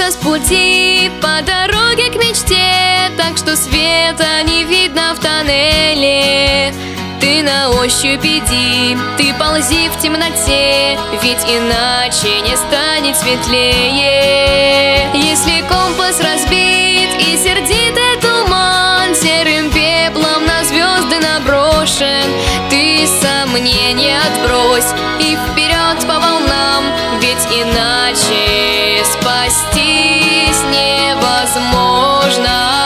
сбился с пути по дороге к мечте, так что света не видно в тоннеле. Ты на ощупь иди, ты ползи в темноте, ведь иначе не станет светлее. Если компас разбит и сердитый туман серым пеплом на звезды наброшен, ты сомнения отбрось и вперед по волнам, ведь иначе спастись невозможно.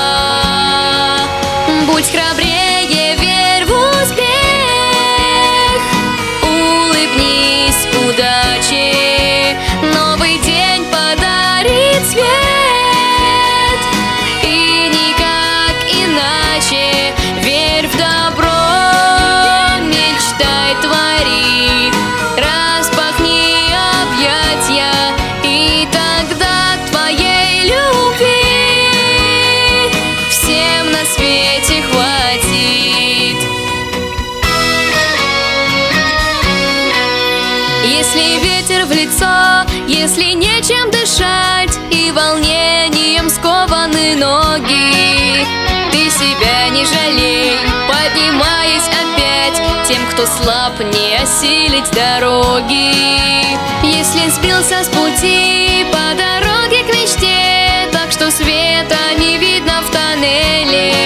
Будь храбрее, верь в успех, улыбнись удаче, новый день подарит свет, и никак иначе. Верь в добро, мечтай, твори, распахни объятья, и тогда твоей любви всем на свете хватит. Если ветер в лицо, если нечем дышать и волнением скованы ноги, ты себя не жалей, поднимаясь опять, тем, кто слаб, не осилить дороги. Если сбился с пути по дороге к мечте, так что света не видно в тоннеле,